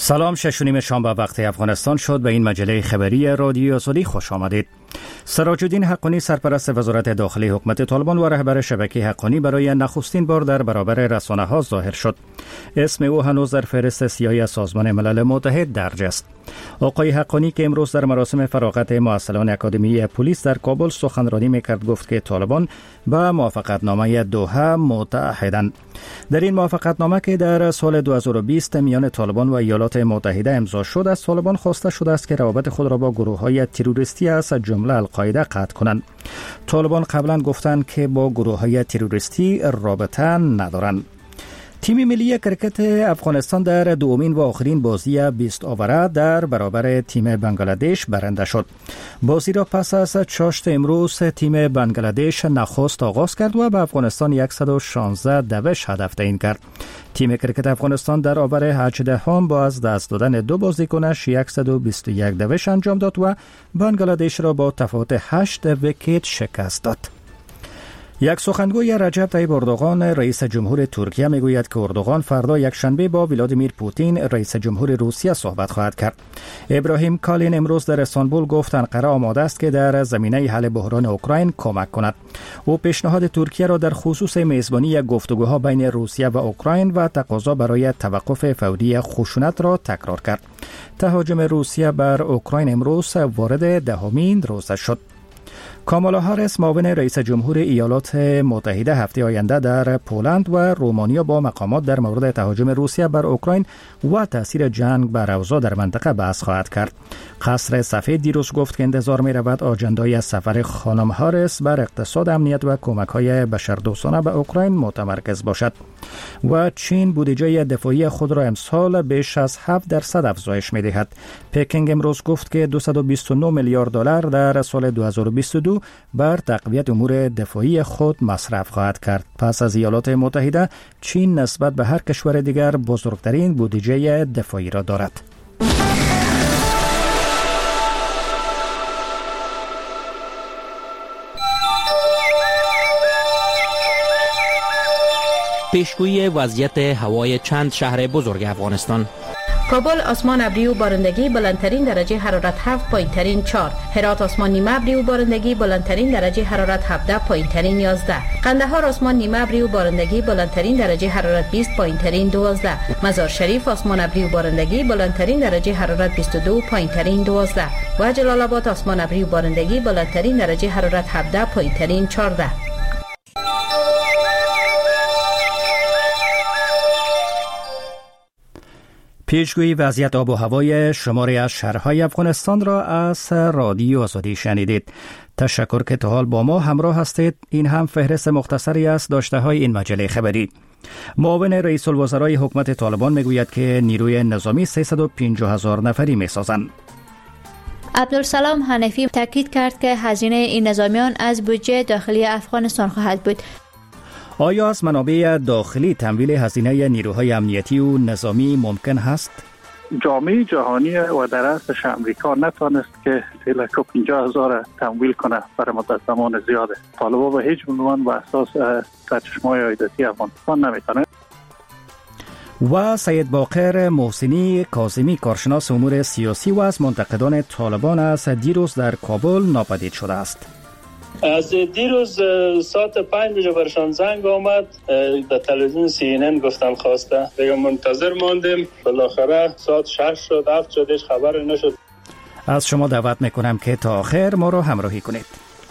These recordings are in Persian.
سلام، 6:30 شام به وقت افغانستان شد. به این مجله خبری رادیو آزادی خوش آمدید. سراج الدین حقانی سرپرست وزارت داخلی حکومت طالبان و رهبر شبکه حقانی برای نخستین بار در برابر رسانه‌ها ظاهر شد. اسم او هنوز در فهرست سیاهی سازمان ملل متحد درج است. آقای حقانی که امروز در مراسم فراغت معسلان اکادمی پلیس در کابل سخنرانی میکرد گفت که طالبان به موافقتنامه دوحه متعهدند. در این موافقتنامه که در سال 2020 میان طالبان و ایالات متحده امضا شد، از طالبان خواسته شده است که روابط خود را با گروه‌های تروریستی از جمله القاعده قطع کنند. طالبان قبلا گفتند که با گروه‌های تروریستی رابطه ندارند. تیم ملی کرکت افغانستان در دومین و آخرین بازی 20 اووره در برابر تیم بنگلادش برنده شد. بازی را پس از چاشت امروز تیم بنگلادش نخست آغاز کرد و به افغانستان 116 دوش هدف تعیین کرد. تیم کرکت افغانستان در اوور 18 با از دست دادن دو بازیکنش 121 دوش انجام داد و بنگلادش را با تفاوت 8 ویکت شکست داد. یک سخنگوی رجب طیب اردوغان رئیس جمهور ترکیه میگوید که اردوغان فردا یکشنبه با ولادیمیر پوتین رئیس جمهور روسیه صحبت خواهد کرد. ابراهیم کالین امروز در استانبول گفت انقره آماده است که در زمینه حل بحران اوکراین کمک کند. او پیشنهاد ترکیه را در خصوص میزبانی گفتگوها بین روسیه و اوکراین و تقاضا برای توقف فوری خشونت را تکرار کرد. تهاجم روسیه بر اوکراین امروز وارد دهمین روز شد. کامالا هاریس معاون رئیس جمهور ایالات متحده هفته آینده در پولند و رومانیا با مقامات در مورد تهاجم روسیه بر اوکراین و تاثیر جنگ بر اوضاع در منطقه بحث خواهد کرد. قصر سفید دیروز گفت که انتظار می رود آجندای سفر خانم هاریس بر اقتصاد، امنیت و کمک‌های بشردوستانه به اوکراین متمرکز باشد. و چین بودجه دفاعی خود را امسال بیش از 7% افزایش می دهد. پکینگ امروز گفت که 229 میلیارد دلار در سال 2022 بر تقویت امور دفاعی خود مصرف خواهد کرد. پس از ایالات متحده، چین نسبت به هر کشور دیگر بزرگترین بودجه دفاعی را دارد. پیشگویی وضعیت هوای چند شهر بزرگ افغانستان. کابل آسمان ابری و بارندگی، بلندترین درجه حرارت 7، پایینترین 4. هرات آسمان نیمه ابری و بارندگی، بلندترین درجه حرارت 17، پایینترین 11. قندهار آسمان نیمه ابری و بارندگی، بلندترین درجه حرارت 20، پایینترین 12. مزار شریف آسمان ابری و بارندگی، بلندترین درجه حرارت 22، پایینترین 12. و جلال آباد آسمان ابری و بارندگی، بلندترین درجه حرارت 17، پایینترین 14. پیشگویی وضعیت آب و هوای شماری از شهرهای افغانستان را از رادیو آزادی شنیدید. تشکر که تا حال با ما همراه هستید. این هم فهرست مختصری از داشته‌های این مجله خبری. معاون رئیس الوزرای حکومت طالبان میگوید که نیروی نظامی 350,000 نفری میسازند. عبدالسلام حنفی تاکید کرد که هزینه این نظامیان از بودجه داخلی افغانستان خواهد بود. آیا از منابع داخلی تمویل هزینه نیروهای امنیتی و نظامی ممکن هست؟ جامعه جهانی و در اصلش امریکا نتوانست که 350,000 تمویل کنه برای مدت زمان زیاده. طالبان به هیچ عنوان و اساس سرچشمه‌های عایداتی افغانستان نمیتونه. و سید باقر محسنی کاظمی کارشناس امور سیاسی و از منتقدان طالبان است دیروز در کابل ناپدید شده است. از دیروز ساعت 5 برشان زنگ آمد، در تلویزیون CNN گفتن خواسته، دیگه منتظر ماندیم، بالاخره ساعت 6 شد 7 شدش، خبر نشد. از شما دعوت میکنم که تا آخر ما را همراهی کنید.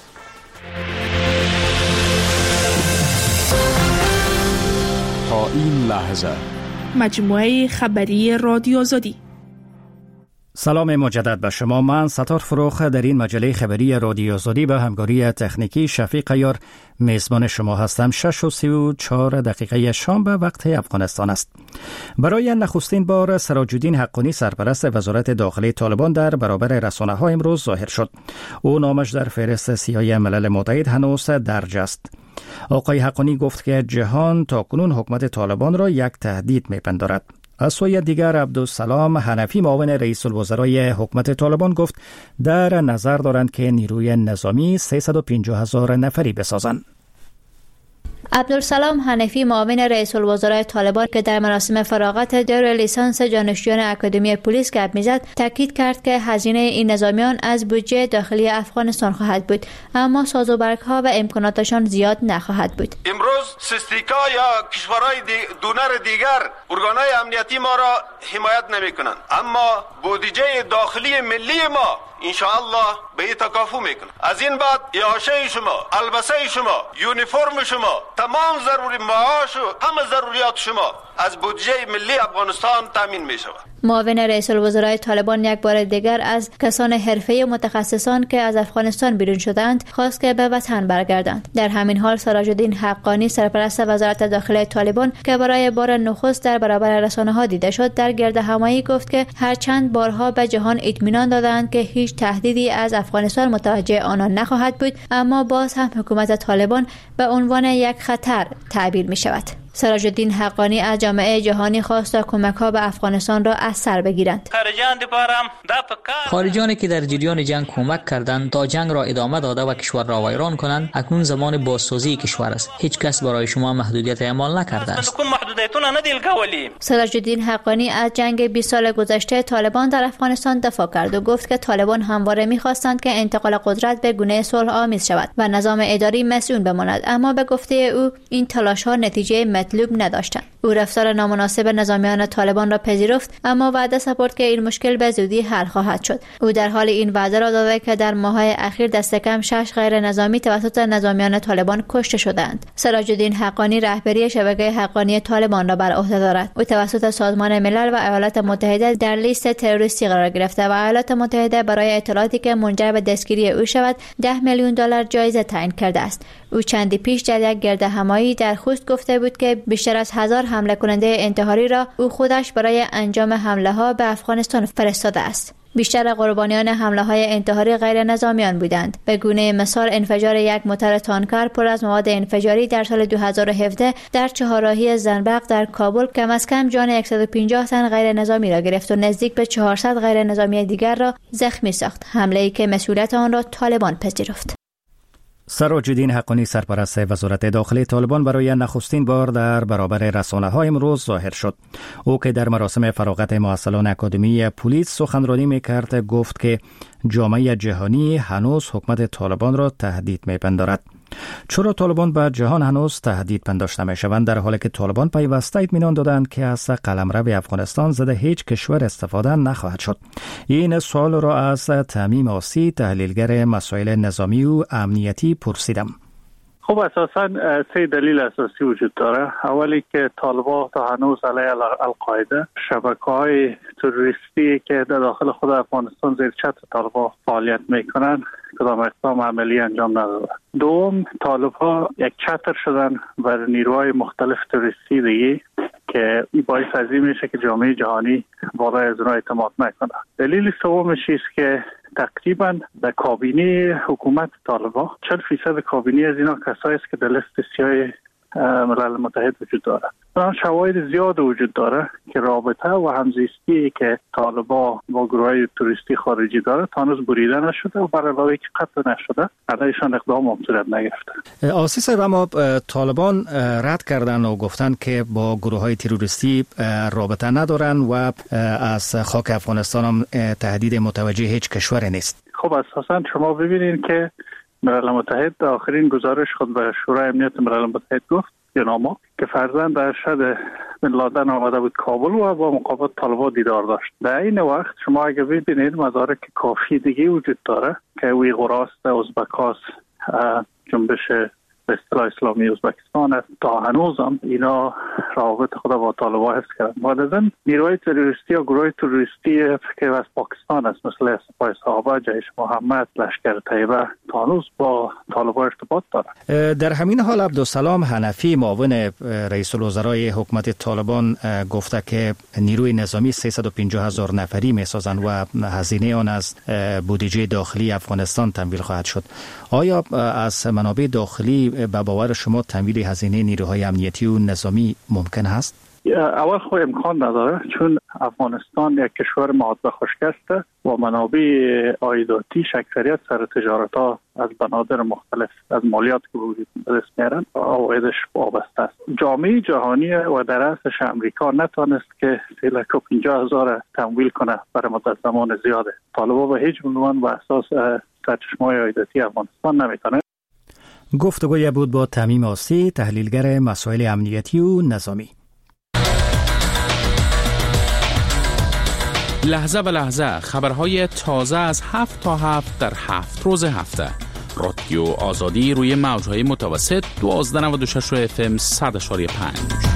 تا این لحظه مجموعه خبری رادیو آزادی. سلام مجدد به شما. من ستار فروخ در این مجله خبری رادیو آزادی به همکاری تکنیکی شفیق عیار میزبان شما هستم. 6:34 شام به وقت افغانستان است. برای نخستین بار سراج الدین حقانی سرپرست وزارت داخلی طالبان در برابر رسانه‌ها امروز ظاهر شد. او نامش در فهرست سیاهی ملل متحد هنوز درج است. آقای حقانی گفت که جهان تاکنون حکومت طالبان را یک تهدید می‌پندارد. از سوی دیگر عبدالسلام حنفی معاون رئیس الوزرای حکومت طالبان گفت در نظر دارند که نیروی نظامی 350,000 نفری بسازند. عبدالسلام حنفی معاون رئیس الوزراء طالبان که در مراسم فراغت دور لیسانس دانشجویان اکادمی پلیس گپ میزد تاکید کرد که هزینه این نظامیان از بودجه داخلی افغانستان خواهد بود، اما سازوکارها و امکاناتشان زیاد نخواهد بود. امروز سیستیکا یا کشورهای دونر دیگر ارگانهای امنیتی ما را حمایت نمیکنند، اما بودجه داخلی ملی ما انشاءالله به این تکافو میکنه. از این بعد اعاشه شما، البسه شما، یونیفرم شما، تمام ضروری معاش و همه ضروریات شما از بودجه ملی افغانستان تامین می شود. معاون رئیس الوزراء طالبان یک بار دیگر از کسان حرفه‌ای و متخصصان که از افغانستان بیرون شدند خواست که به وطن برگردند. در همین حال سراج الدین حقانی سرپرست وزارت داخلی طالبان که برای بار نخست در برابر رسانه‌ها دیده شد در گردهمایی گفت که هرچند بارها به جهان اطمینان دادند که هیچ تهدیدی از افغانستان متوجه آنان نخواهد بود، اما باز هم حکومت طالبان به عنوان یک خطر تعبیر می شود. سراج الدین حقانی از جامعه جهانی خواست تا کمک‌ها به افغانستان را از سر بگیرند. خارجانی که در جریان جنگ کمک کردند تا جنگ را ادامه داده و کشور را ویران کنند، اکنون زمان بازسازی کشور است. هیچ کس برای شما محدودیت اعمال نکرده است. سراج الدین حقانی از جنگ 20 سال گذشته طالبان در افغانستان دفاع کرد و گفت که طالبان همواره می‌خواستند که انتقال قدرت به گونه صلح آمیز شود و نظام اداری مسئول بماند، اما به گفته او این تلاش‌ها نتیجه مطلوب نداشتند. او رفتار نامناسب نظامیان طالبان را پذیرفت، اما وعده سپرد که این مشکل به زودی حل خواهد شد. او در حال این وعده را داده که در ماه‌های اخیر دست کم 6 غیر نظامی توسط نظامیان طالبان کشته شدند. سراج الدین حقانی رهبری شبکه حقانی طالبان را بر عهده دارد. او توسط سازمان ملل و ایالات متحده در لیست تروریستی قرار گرفته و ایالات متحده برای اطلاعاتی که منجر به دستگیری او شود $10 میلیون جایزه تعیین کرده است. او چندی پیش در یک گردهمایی در خوست گفته بود که بیشتر از 1000 حمله کننده انتحاری را او خودش برای انجام حمله ها به افغانستان فرستاده است. بیشتر قربانیان حمله های انتحاری غیر نظامیان بودند. به گونه مثال انفجار یک موتر تانکر پر از مواد انفجاری در سال 2017 در چهارراهی زنبق در کابل کم از کم جان 150 تن غیر نظامی را گرفت و نزدیک به 400 غیر نظامی دیگر را زخمی ساخت. حمله‌ای که مسئولیت آن را طالبان پذیرفت. سراج الدین حقانی سرپرست وزارت داخلی طالبان برای نخستین بار در برابر رسانه‌ها امروز ظاهر شد. او که در مراسم فراغت محصلان اکادمی پلیس سخنرانی می‌کرد گفت که جامعه جهانی هنوز حکومت طالبان را تهدید می‌پندارد. چرا طالبان به جهان هنوز تهدید پنداشته می‌شوند در حالی که طالبان پیوسته اطمینان دادند که از قلمرو افغانستان ضد هیچ کشور استفاده نخواهد شد؟ این سوال را از تمیم آسی تحلیلگر مسائل نظامی و امنیتی پرسیدم. خب اساساً 3 دلیل اساسی وجود داره. اولی که طالبان تا هنوز علیه القاعده شبکه‌های تروریستی که در داخل خود افغانستان زیر چتر طالبان فعالیت میکنن کدام اقدام عملی انجام نداده. دوم، طالبان یک چتر شدن بر نیروهای مختلف تروریستی دیگه که این باعث از این میشه که جامعه جهانی بالای از اونها اعتماد نکنه. دلیل سومش است که تقریبا در کابینه حکومت طالبان 40% کابینه از اینا کسایی است که در لیست سیاه ملل متحد وجود داره. اون شواهد زیاد وجود داره که رابطه و همزیستی که طالبان با گروه‌های توریستی خارجی داره تا هنوز بریده نشده و برای علاوه که قطع نشده علیشان اقدام هم صورت نگرفته. آسی صاحب، اما طالبان رد کردن و گفتن که با گروه‌های تروریستی رابطه ندارن و از خاک افغانستان هم تهدید متوجه هیچ کشور نیست. خب اساساً شما ببینید که ملل متحد در آخرین گزارش خود به شورای امنیت ملل متحد گفت یوناما که فرزند ارشد بن لادن آمده بود کابل و با مقابل طالبان دیدار داشت. در این وقت شما اگه ببینید مدارک کافی دیگه وجود داره که ویغوراست، ازبکاست، جنبش به اصطلاح اسلامی ازبکستان است. تا هنوز هم اینا روابط خود با طالبان حفظ کردن. بعداً نیروهای تروریستی یا گروه تروریستی که از پاکستان است مثل سپاه صحابه، جیش محمد، لشکر طیبه تا هنوز با طالبان ارتباط دارند. در همین حال عبدالسلام حنفی معاون رئیس الوزراء حکومت طالبان گفته که نیروی نظامی 350,000 نفری میسازند و هزینه آن از بودجه داخلی افغانستان تمویل خواهد شد. آیا از منابع داخلی به باور شما تمویل هزینه نیروهای امنیتی و نظامی ممکن است؟ اول خو امکان نداره، چون افغانستان یک کشور محاط به خشک است و منابع عایداتیش اکثریت سر تجارت ها از بنادر مختلف از مالیات که وجود دست میارن عوایدش وابسته است. جامعه جهانی و در اصلش امریکا نتونست که 350,000 تمویل کنه برای مدت زمان زیاده. طالبان به هیچ عنوان به اساس سرچشمه‌های عایداتی افغانستان نمیتونه. گفتگوی بود با تمیم آسی، تحلیلگر مسائل امنیتی و نظامی. لحظه به لحظه خبرهای تازه از 7 تا 7 در 7 روز هفته. رادیو آزادی روی موجهای متوسط 1296 FM 100.5.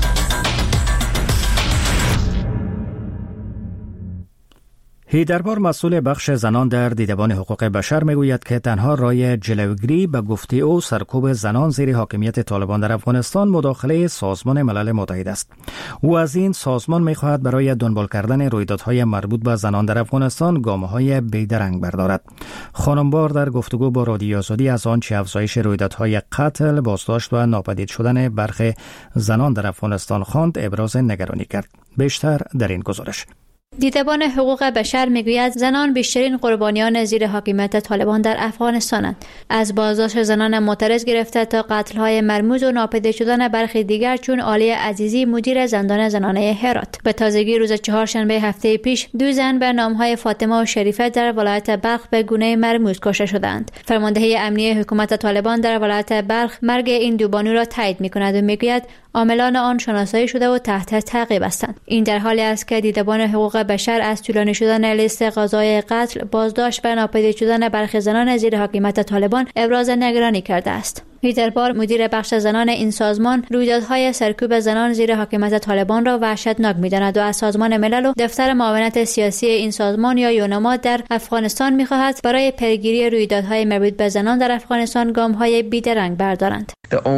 هیدربار مسئول بخش زنان در دیدبان حقوق بشر میگوید که تنها راه جلوگیری به گفته او سرکوب زنان زیر حاکمیت طالبان در افغانستان مداخله سازمان ملل متحد است. او از این سازمان میخواهد برای دنبال کردن رویدادهای مربوط به زنان در افغانستان گامه‌های بیدرنگ بردارد. خانمبار در گفتگو با رادیو آزادی از آنچه افزایش رویدادهای قتل، بازداشت و ناپدید شدن برخی زنان در افغانستان خواند، ابراز نگرانی کرد. بیشتر در این گزارش. دیدبان حقوق بشر میگوید زنان بیشترین قربانیان زیر حاکمیت طالبان در افغانستانند. از بازداشت زنان معترض گرفته تا قتل‌های مرموز و ناپدید شدن برخی دیگر چون عالی عزیزی مدیر زندان زنانه هرات. به تازگی روز چهارشنبه هفته پیش 2 زن به نام‌های فاطمه و شریفه در ولایت بلخ به گونه مرموز کشته شدند. فرمانده امنیه حکومت طالبان در ولایت بلخ مرگ این 2 بانو را تایید می‌کند و میگوید عاملان آن شناسایی شده و تحت تعقیب هستند. این در حالی است که دیدبان حقوق بشر از طولانی شدن لیست قضای قتل، بازداشت و ناپدید شدن برخی زنان زیر حاکمیت طالبان ابراز نگرانی کرده است. هیدربار مدیر بخش زنان این سازمان رویدادهای سرکوب زنان زیر حاکمیت طالبان را وحشتناک می‌داند و از سازمان ملل و دفتر معاونت سیاسی این سازمان یا یونما در افغانستان می‌خواهد برای پیگیری رویدادهای مربوط به زنان در افغانستان گام‌های بیدرنگ بردارند.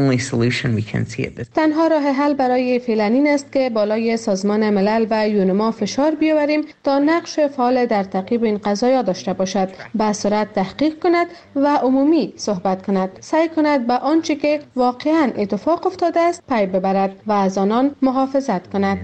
تنها راه حل برای فعلا این است که بالای سازمان ملل و یونما فشار بیاوریم تا نقش فعال در تعقیب این قضایا داشته باشد، به سرعت تحقیق کند و عمومی صحبت کند، سعی کند به آنچه که واقعا اتفاق افتاده است پی ببرد و از آنان محافظت کند.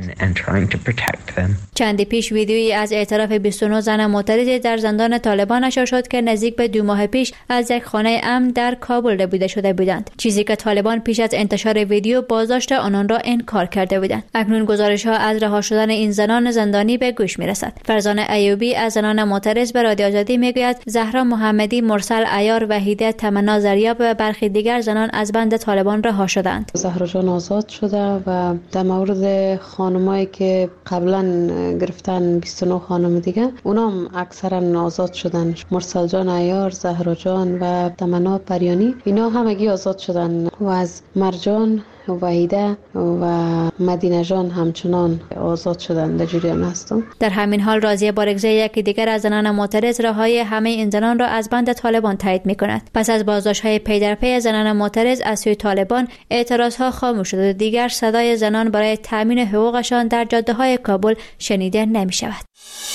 چندی پیش ویدیویی از اعتراف 29 زن معترض در زندان طالبان نشر شد که نزدیک به 2 ماه پیش از یک خانه امن در کابل ربوده شده بودند، چیزی که طالبان پیش از انتشار ویدیو بازداشت آنان را انکار کرده بودند. اکنون گزارش‌ها از رها شدن این زنان زندانی به گوش می‌رسد. فرزانه ایوبی از زنان معترض به رادیو آزادی میگوید زهرا محمدی، مرسل عیار، وحیده تمنا زریاب و برخی دیگر زنان از بند طالبان رها شدند. زهرا جان آزاد شده و در مورد خانمایی که قبلا گرفتن 29 خانم دیگه اونام اکثرا آزاد شدن. مرسل جان عیار، زهرا جان و تمنا پریانی اینا همگی آزاد شدن و از مرجان، وحیده و مدینه جان همچنان آزاد شدند. در جریان هستم. در همین حال راضیه بارگزی یکی دیگر از زنان معترض رهایی همه این زنان را از بند طالبان تایید می‌کند. پس از بازداشت‌های پی در پی زنان معترض از سوی طالبان، اعتراض‌ها خاموش شد و دیگر صدای زنان برای تأمین حقوقشان در جاده‌های کابل شنیده نمی‌شود.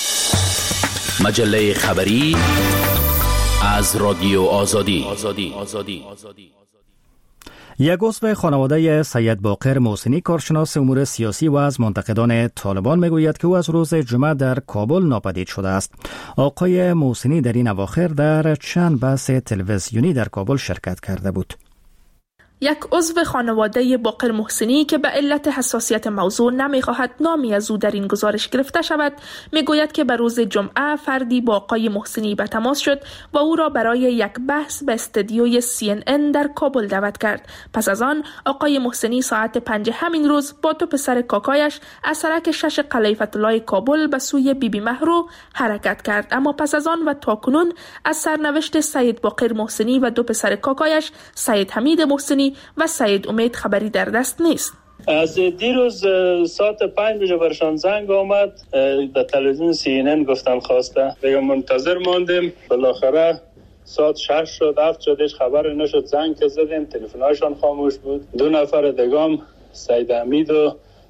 مجله خبری از رادیو آزادی. یک عضو خانواده سید باقر محسنی، کارشناس امور سیاسی و از منتقدان طالبان میگوید که او از روز جمعه در کابل ناپدید شده است. آقای محسنی در این اواخر در چند بحث تلویزیونی در کابل شرکت کرده بود. یک عضو خانواده باقر محسنی که به علت حساسیت موضوع نمیخواهد نامی از او در این گزارش گرفته شود، میگوید که به روز جمعه فردی با آقای محسنی به تماس شد و او را برای یک بحث به استودیوی CNN در کابل دعوت کرد. پس از آن آقای محسنی ساعت 5 همین روز با 2 پسر کاکایش از سرک 6 قلعه فتح‌الله کابل به سوی بیبی مهرو حرکت کرد. اما پس از آن و تاکنون از سرنوشت سید باقر محسنی و 2 پسر کاکایش سید حمید محسنی و سید امید خبری در دست نیست. از دیروز ساعت 5 برشان زنگ آمد، در تلویزیون CNN گفتن خواسته، دیگه منتظر ماندیم. بالاخره ساعت 6 شد، 7 شدش، خبر نشد. زنگ که زدیم تلفن‌هاشون خاموش بود. 2 نفر دیگه هم سید حمید و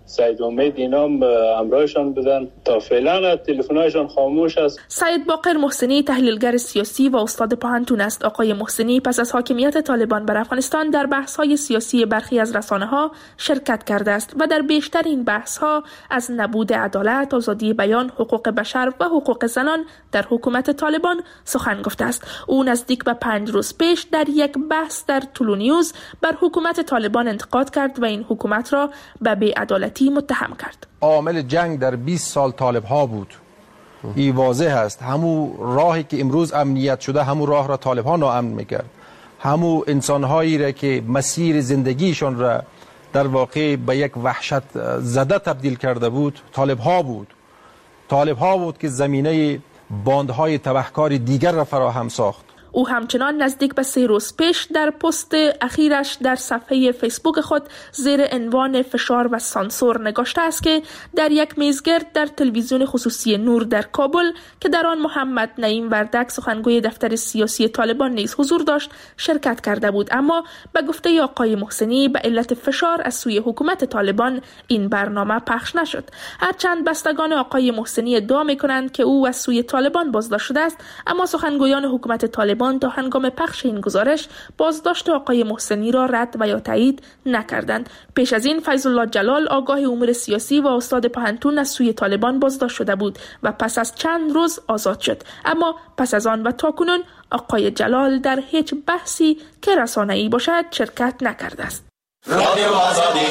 سید امید اینا همراهشان بودن. تا فعلا تلفن‌هایشان خاموش است. سید باقر محسنی تحلیلگر سیاسی و استاد پوهنتون است. آقای محسنی پس از حاکمیت طالبان بر افغانستان در بحث‌های سیاسی برخی از رسانه‌ها شرکت کرده است و در بیشتر این بحث‌ها از نبود عدالت، آزادی بیان، حقوق بشر و حقوق زنان در حکومت طالبان سخن گفته است. او نزدیک به 5 روز پیش در یک بحث در طلو نیوز بر حکومت طالبان انتقاد کرد و این حکومت را به بی‌عدالتی متهم کرد. عامل جنگ در 20 سال طالب ها بود. این واضح است. همون راهی که امروز امنیت شده همون راه را طالب ها ناامن میکرد. همون انسان هایی را که مسیر زندگیشان را در واقع به یک وحشت زده تبدیل کرده بود طالب ها بود. طالب ها بود که زمینه باندهای تبهکار دیگر را فراهم ساخت. او همچنان نزدیک به 3 روز پیش در پست اخیرش در صفحه فیسبوک خود زیر عنوان فشار و سانسور نگاشته است که در یک میزگرد در تلویزیون خصوصی نور در کابل که در آن محمد نعیم وردک سخنگوی دفتر سیاسی طالبان نیز حضور داشت شرکت کرده بود، اما به گفته آقای محسنی به علت فشار از سوی حکومت طالبان این برنامه پخش نشد. هرچند بستگان آقای محسنی ادعا می‌کنند که او از سوی طالبان بازداشت شده است، اما سخنگویان حکومت طالبان تا هنگام پخش این گزارش بازداشت آقای محسنی را رد و یا تایید نکردند. پیش از این فیض الله جلال آگاه امور سیاسی و استاد پوهنتون از سوی طالبان بازداشت شده بود و پس از چند روز آزاد شد، اما پس از آن و تاکنون آقای جلال در هیچ بحثی که رسانه‌ای باشد شرکت نکرده است. رادیو آزادی.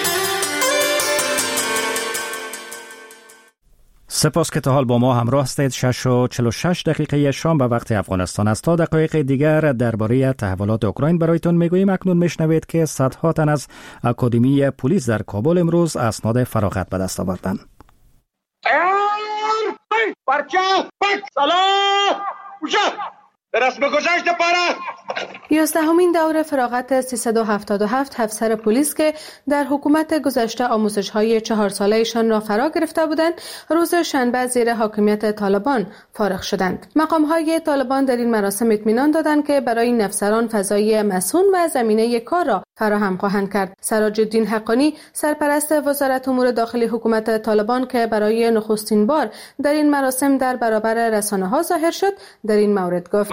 سپاس که تا حال با ما همراه هستید. 6:46 شام به وقت افغانستان است. تا دقایق دیگر درباره تحولات اوکراین برایتون میگوییم. اکنون میشنوید که صدها تن از اکادمی پلیس در کابل امروز اسناد فراغت به دست آوردند. رسم گذشت پاره 11مین دوره فراغت 377 افسر پلیس که در حکومت گذشته آموزش‌های 4 ساله‌شان را فرا گرفته بودند روز شنبه زیر حاکمیت طالبان فارغ شدند. مقام‌های طالبان در این مراسم اطمینان دادند که برای این افسران فضای مسئول و زمینه کار را فراهم خواهند کرد. سراج الدین حقانی سرپرست وزارت امور داخلی حکومت طالبان که برای نخستین بار در این مراسم در برابر رسانه‌ها ظاهر شد در این مورد گفت: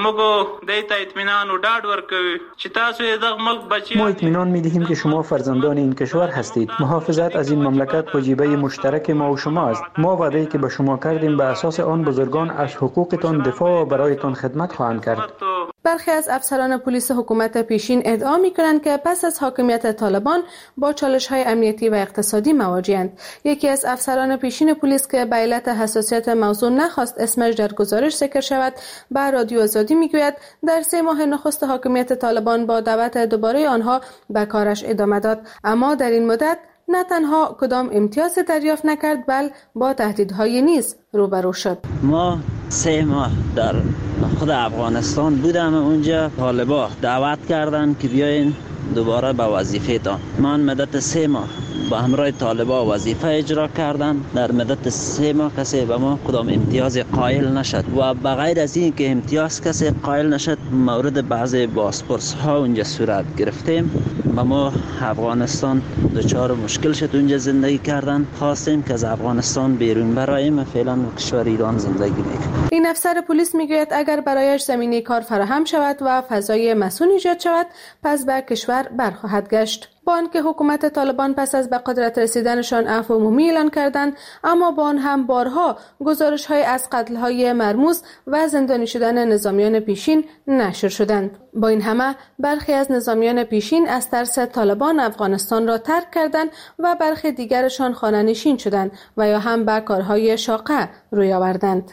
ما اطمینان می‌دهیم که شما فرزندان این کشور هستید. محافظت از این مملکت وجیبه مشترک ما و شما است. ما وعده‌ای که به شما کردیم به اساس آن بزرگان از حقوقتان دفاع و برایتان خدمت خواهند کرد. برخی از افسران پلیس حکومت پیشین ادعا می‌کنند که پس از حاکمیت طالبان با چالش‌های امنیتی و اقتصادی مواجه‌اند. یکی از افسران پیشین پلیس که به علت حساسیت موضوع نخواست اسمش در گزارش ذکر شود، به رادیو آزادی می‌گوید در 3 ماه نخست حاکمیت طالبان با دعوت دوباره آنها به کارش ادامه داد، اما در این مدت نه تنها کدام امتیاز دریافت نکرد بل با تهدیدهای نیز روبرو شد. ما 3 ماه در خود افغانستان بودم. اونجا طالبا دعوت کردند که بیاین دوباره به وظیفه‌تان. من مدت 3 ماه با همراه طالبا وظیفه اجرا کردن. در مدت 3 ماه کسی به ما کدام امتیاز قائل نشد و بغیر از این که امتیاز کسی قائل نشد مورد بعضی بازپرس ها اونجا صورت گرفتیم و ما افغانستان دچار مشکل شد اونجا زندگی کردن. خواستیم که از افغانستان بیرون براییم. فعلا کشور ایران زندگی میکنیم. این افسر پلیس میگوید اگر برایش زمینه کار فراهم شود و فضای مسئول ایجاد شود پس به کشور برخواهد گشت. با آنکه حکومت طالبان پس از به قدرت رسیدنشان عفو عمومی اعلان کردند، اما با آن هم بارها گزارش‌های از قتل‌های مرموز و زندانی شدن نظامیان پیشین نشر شدند. با این همه برخی از نظامیان پیشین از ترس طالبان افغانستان را ترک کردند و برخی دیگرشان خانه‌نشین شدند و یا هم به کارهای شاقه روی آوردند.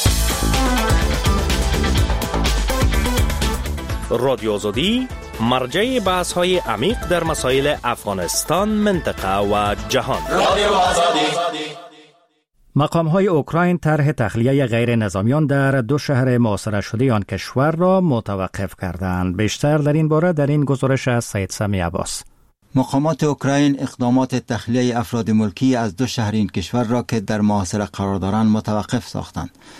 رادیو آزادی مرجع بحث‌های عمیق در مسائل افغانستان، منطقه و جهان. رادیو آزادی. مقام‌های اوکراین طرح تخلیه غیر نظامیان در 2 شهر محاصره شده آن کشور را متوقف کردند. بیشتر در این باره در این گزارش از سید سمی عباس. مقامات اوکراین اقدامات تخلیه افراد ملکی از 2 شهر این کشور را که در محاصره قرار دارند متوقف ساختند.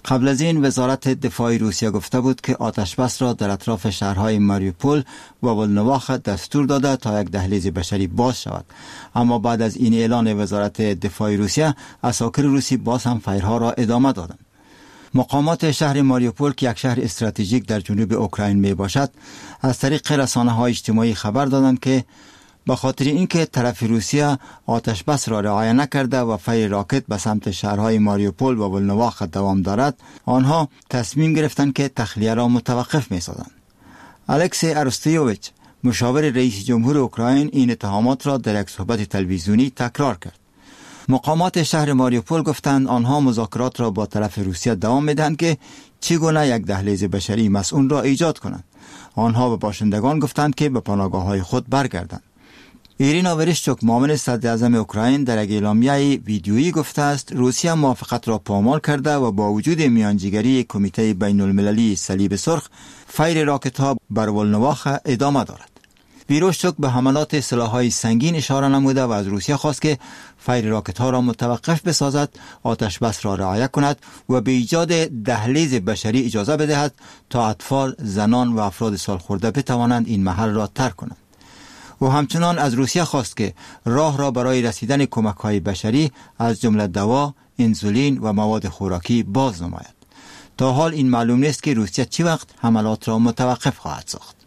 قبل از این وزارت دفاع روسیه گفته بود که آتشبس را در اطراف شهرهای ماریوپول و ولنواخ دستور داده تا یک دهلیز بشری باز شود. اما بعد از این اعلان وزارت دفاع روسیه، عساکر روسی باز هم فایرها را ادامه دادند. مقامات شهر ماریوپول که یک شهر استراتژیک در جنوب اوکراین می باشد، از طریق رسانه‌های اجتماعی خبر دادند که به خاطر اینکه طرف روسیه آتش بس را رعایت نکرده و فیر راکت به سمت شهرهای ماریوپول و ولنواخ دوام دارد، آنها تصمیم گرفتند که تخلیه را متوقف می سازند. الکسی ارستیوویچ، مشاور رئیس جمهور اوکراین، این اتهامات را در یک صحبت تلویزیونی تکرار کرد. مقامات شهر ماریوپول گفتند آنها مذاکرات را با طرف روسیه دوام میدهند که چگونه یک دهلیز بشری مسئول را ایجاد کنند. آنها به باشندگان گفتند که به پناهگاه‌های خود برگردند. ایرینا ورشچوک، معاون صدر اعظم اوکراین، در یک اعلامیه ویدیویی گفته است روسیه موافقت را پامال کرده و با وجود میانجیگری کمیته بین المللی صلیب سرخ، فیر راکت‌ها بر ولنواخ ادامه دارد. ورشچوک به حملات سلاح‌های سنگین اشاره نموده و از روسیه خواست که فیر راکت‌ها را متوقف بسازد، آتش بس را رعایت کند و به ایجاد دهلیز بشری اجازه بدهد تا اطفال، زنان و افراد سالخورده بتوانند این محل را ترک کنند. و همچنان از روسیه خواست که راه را برای رسیدن کمک‌های بشری از جمله دوا، انسولین و مواد خوراکی باز نماید. تا حال این معلوم نیست که روسیه چی وقت حملات را متوقف خواهد ساخت.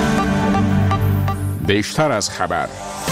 بیشتر از خبر.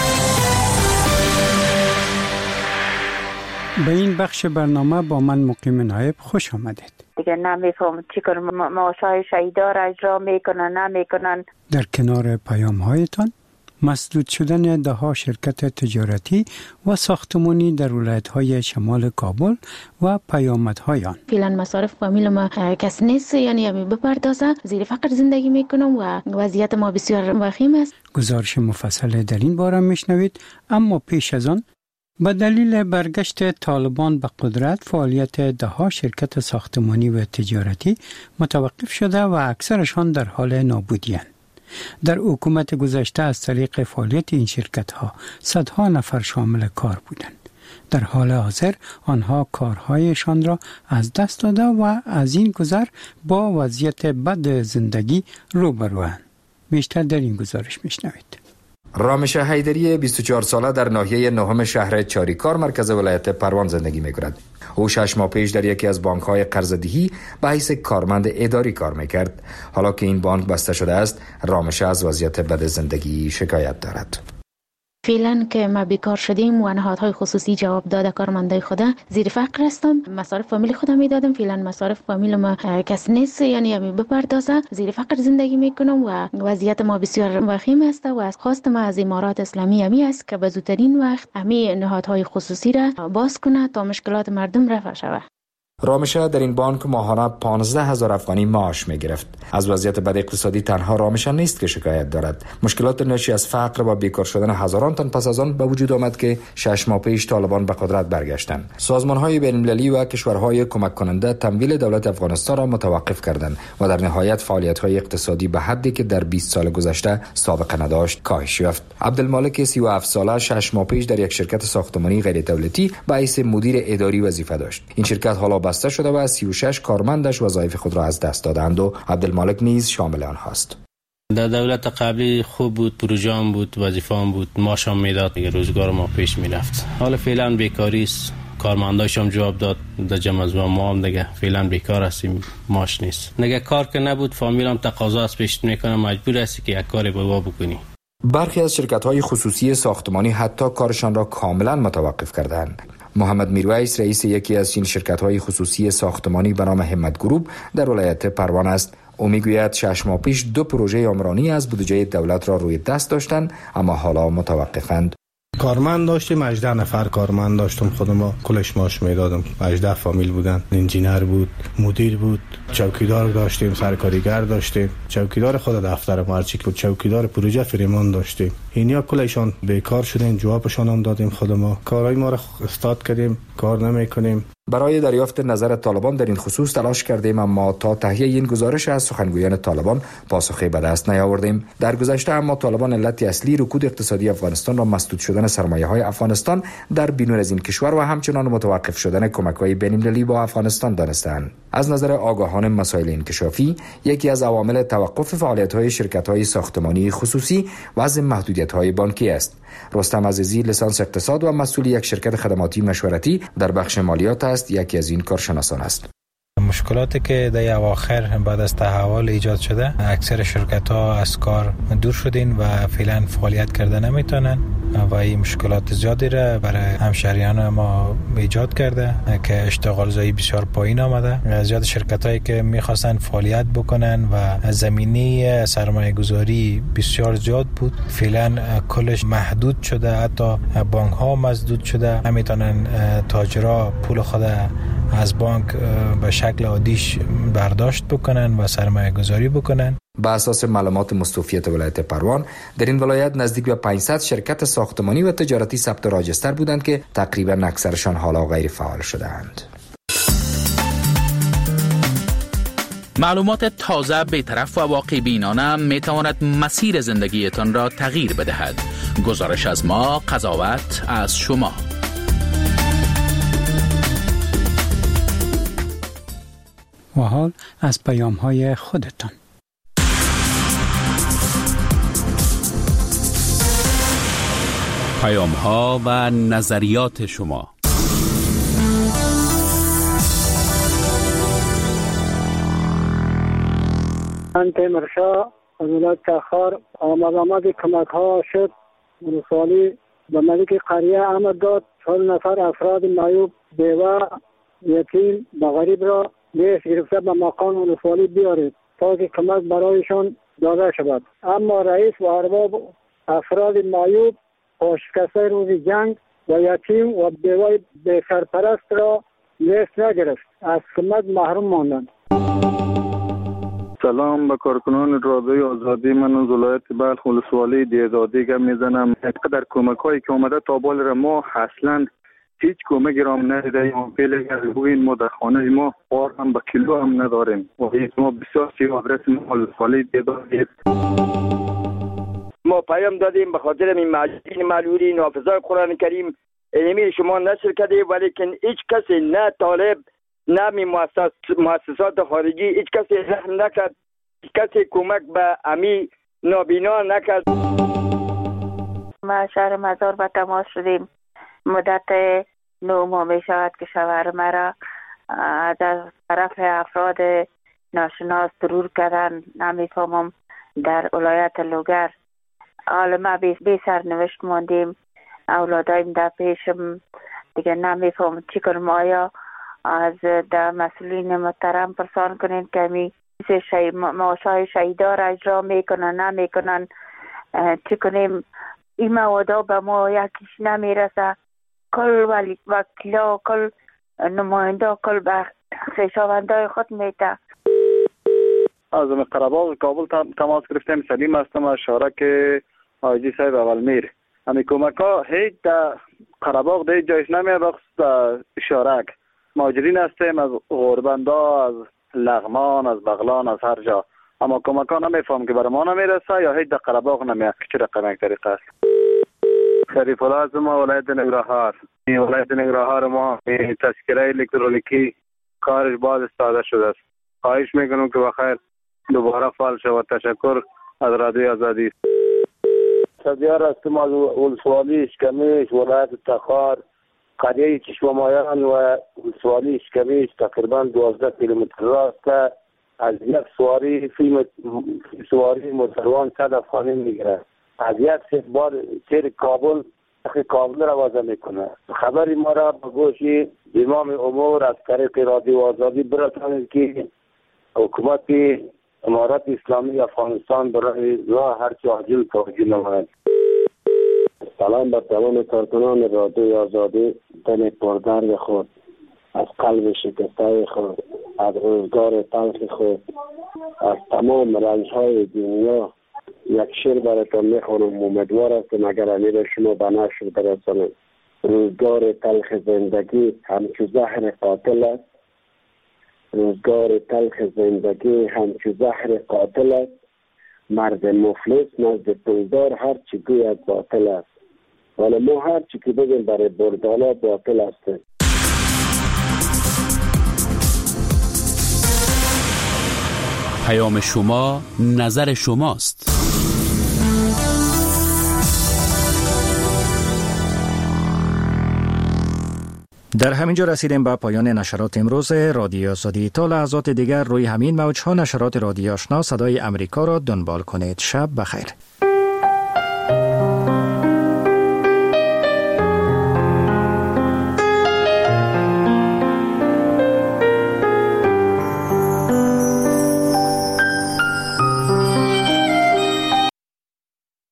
به این بخش برنامه با من مقیم نایب خوش آمدید. دیگه نمیفهم چیکار معاشای شهیدا را اجرا میکنن نمیکنن. در کنار پیام هایتان مسدود شدن دهها شرکت تجارتی و ساختمانی در ولایت‌های شمال کابل و پیامدهای آن. فعلا مصارف فامیل ما کس نیست، یعنی همی بپردازه، زیر فقر زندگی میکنم و وضعیت ما بسیار وخیم است. گزارش مفصل در این باره میشنوید، اما پیش از آن به دلیل برگشت طالبان به قدرت، فعالیت دهها شرکت ساختمانی و تجارتی متوقف شده و اکثرشان در حال نابودی اند. در حکومت گذشته از طریق فعالیت این شرکت‌ها صدها نفر شامل کار بودند. در حال حاضر آنها کارهایشان را از دست داده و از این گذر با وضعیت بد زندگی روبروند. بیشتر در این گزارش میشنوید. رامش حیدری 24 ساله در ناحیه نهم شهر چاریکار مرکز ولایت پروان زندگی می‌کند. او 6 ماه پیش در یکی از بانک‌های قرض‌دهی به حیث کارمند اداری کار می‌کرد. حالا که این بانک بسته شده است، رامش از وضعیت بد زندگی شکایت دارد. فعلا که ما بیکار شدیم و نهادهای خصوصی جواب داده کارمندای خدا زیر فقر هستم. مصارف فامیل خودم میدادم، فعلا مصارف فامیل ما کس نیست، یعنی همی بپردازه، زیر فقر زندگی میکنم و وضعیت ما بسیار وخیم است و از خواست ما از امارات اسلامی همی است که به زودترین وقت همی نهادهای خصوصی را باز کنه تا مشکلات مردم رفع شود. رامشه در این بانک ماهانه 15,000 افغانی معاش می گرفت. از وضعیت بد اقتصادی تنها رامشه نیست که شکایت دارد. مشکلات ناشی از فقر و بیکار شدن هزاران تن پس از آن به وجود آمد که 6 ماه پیش طالبان به قدرت برگشتند. سازمان‌های بین‌المللی و کشورهای کمک کننده تمویل دولت افغانستان را متوقف کردند و در نهایت فعالیت‌های اقتصادی به حدی که در 20 سال گذشته سابقه نداشت کاهش یافت. عبدالمالک 37 ساله 6 ماه پیش در یک شرکت ساختمانی غیر دولتی به حیث مدیر اداری وظیفه داشت. این شرکت حالا بسته شده و 36 کارمندش وظایف خود را از دست دادند و عبدالمالک نیز شامل آنهاست. در دولت قبلی خوب بود، پروژه‌ام بود، وظیفه‌ام بود، معاشم میداد، دیگه روزگار ما پیش میرفت. حالا فعلا بیکاری است، کارمنداشم جواب داد در جمع از ما هم دیگه فعلا بیکار هستیم، معاش نیست. دیگه کار که نبود فامیلم تقاضا از پیش میکنه، مجبور هستی که یک کاری با بکنی. برخی از شرکت‌های خصوصی ساختمانی حتی کارشان را کاملا متوقف کردند. محمد میرویس رئیس یکی از این شرکت‌های خصوصی ساختمانی به نام همت گروپ در ولایت پروان است. او میگوید 6 ماه پیش 2 پروژه عمرانی از بودجه دولت را روی دست داشتند اما حالا متوقفند. کارمند داشتیم، 18 نفر کارمند داشتم، خودم کلش معاش میدادم. 18 فامیل بودن، انجینر بود، مدیر بود، چوکیدار داشتیم، سرکاریگر داشتیم، چوکیدار خود دفتر مرچیک بود، چوکیدار پروژه فریمان داشتیم. اینیا کلشان بیکار شدن، جوابشان هم دادیم. خودم کارهای ما را استاد کردیم، کار نمیکنیم. برای دریافت نظر طالبان در این خصوص تلاش کردیم، اما تا تهیه این گزارش از سخنگویان طالبان پاسخی به دست نیاوردیم. در گذشته اما طالبان علت اصلی رکود اقتصادی افغانستان را مسدود شدن سرمایه‌های افغانستان در بیرون از این کشور و همچنان متوقف شدن کمک‌های بین‌المللی با افغانستان دانستند. از نظر آگاهان مسائل انکشافی، یکی از عوامل توقف فعالیت‌های شرکت‌های ساختمانی خصوصی وضع محدودیت‌های بانکی است. رستم عزیزی، لیسانس اقتصاد و مسئول یک شرکت خدماتی مشورتی در بخش مالیات است، یکی از این کارشناسان است. مشکلاتی که در اواخر بعد از تحول ایجاد شده، اکثر شرکت‌ها از کار دور شدین و فعلا فعالیت کرده نمیتونن و این مشکلات زیادی را برای همشهریان ما ایجاد کرده که اشتغال زایی بسیار پایین آمده. زیاد شرکت‌هایی که می‌خواستن فعالیت بکنن و زمینه سرمایه‌گذاری بسیار زیاد بود، فعلا کلش محدود شده، حتی بانک‌ها مسدود شده، نمیتونن تاجرها پول خود از بانک به شکل عادیش برداشت بکنن و سرمایه گذاری بکنن. به اساس معلومات مستوفیت ولایت پروان، در این ولایت نزدیک به 500 شرکت ساختمانی و تجارتی ثبت راجستر بودند که تقریبا اکثرشان حالا غیر فعال شده‌اند. معلومات تازه، بی‌طرف و واقع بینانه می تواند مسیر زندگیتان را تغییر بدهد. گزارش از ما، قضاوت از شما. و حال از پیام‌های خودتان. پیام‌ها و نظریات شما. من تیمرشاه از ولایت تخار آمد کمک‌ها شد. ولسوالی به ملک قریه آمد داد. 4 نفر افراد معیوب، بیوه، یتیم و غریب را لیست گرفته به مقام ولسوالی بیارید تا که کمک برایشان داده شود. اما رئیس و ارباب افراد معیوب، شکسته روز جنگ و یتیم و بیوه بی سرپرست را لیست نگرفت، از کمک محروم ماندند. سلام به کارکنان رادیوی آزادی. من از ولایت بلخ ولسوالی دیدادی گپ میزنم. در کمک هایی که اومده تا بال ما اصلا هیچ کمکی را هم ندیده. این ما در خانه ما بار هم به کیلو هم نداریم و ما بسیار سی آدرس ما ولسوالی دیدادی. ما پیام دادیم به خاطر این معجزین معلولی نافذای قرآن کریم اینمی شما نشر کردیم، ولیکن هیچ کسی نه طالب نه مؤسسات خارجی هیچ کسی رحم نکرد، هیچ کسی کمک به امی نابینا نکرد. ما شهر مزار به تماس شدیم. مدت 9 ماه می شود که شوهر مرا از طرف افراد ناشناس ضرور کردن. نمیفهمم در ولایت لوگر. حالا ما بی سرنوشت ماندیم. اولادایم در پیشم دیگه نمیفهمم چی کنم. آیا از در مسئولین محترم پرسان کنین که می معاشهای شهیدا را اجرا میکنن نمیکنن، چی کنیم؟ این موادا به ما یکیش نمیرسه. کل وکیلا، کل نماینده، کل به خویشاوندای خود میده. از قره‌باغ کابل تماس گرفتیم. سلیم هستم از شارک حاجی صاحب اولمیر. همین کمک ها هیچ در قره‌باغ در جایش نمیاد، بخصوص شارک مهاجرین هستیم از غربندا، از لغمان، از بغلان، از هر جا. اما کمک ها نمیفهم که برای ما نمیرسه یا هیچ در قره‌باغ نمیاد. چه رقم یک طریقه است؟ شریف الله از ما ولایت ننگرهار. این ولایت ننگرهار ما تذکره الکترونیکی کارش باز استفاده شده است. خواهش میکنم که بخیر دوباره فعال شود. تشکر از رادیوی آزادی. سدیار هستم از ولسوالی اشکمیش ولایت تخار، قریه چشمامایان و ولسوالی اشکمیش تقریبا 12 کیلومتر راست. از یک سواری موتروان 100 افغانی میگیره. از یک بار سیر کابل کابل را وضع میکنه. خبری ما را به گوش امام امور از طریق رادیو آزادی برسانید که حکومت امارات اسلامی افغانستان برای راه هرچی عاجل توجه نماید. سلام به تمام کارکنان رادیوی آزادی. دل پردرد خود، از قلب شکسته خود، از روزگار تلخ خود، از تمام رنج‌های دنیا یک شعر براتون میخوانم. امیدوار هستم اگر امیر شما به نشر برسانید. روزگار تلخ زندگی همچو زهر قاتل است. روزگار تلخ زندگی همچو زهر قاتل است. مرد مفلس نزد پولدار هر چی گوید باطل است. ولی ما هر چی که بگیم برای بردالا باطل است. پیام شما، نظر شماست. در همینجا رسیدیم به پایان نشرات امروز رادیو آزادی. تا لحظات دیگر روی همین موج‌ها نشرات رادیو آشنا صدای امریکا را دنبال کنید. شب بخیر.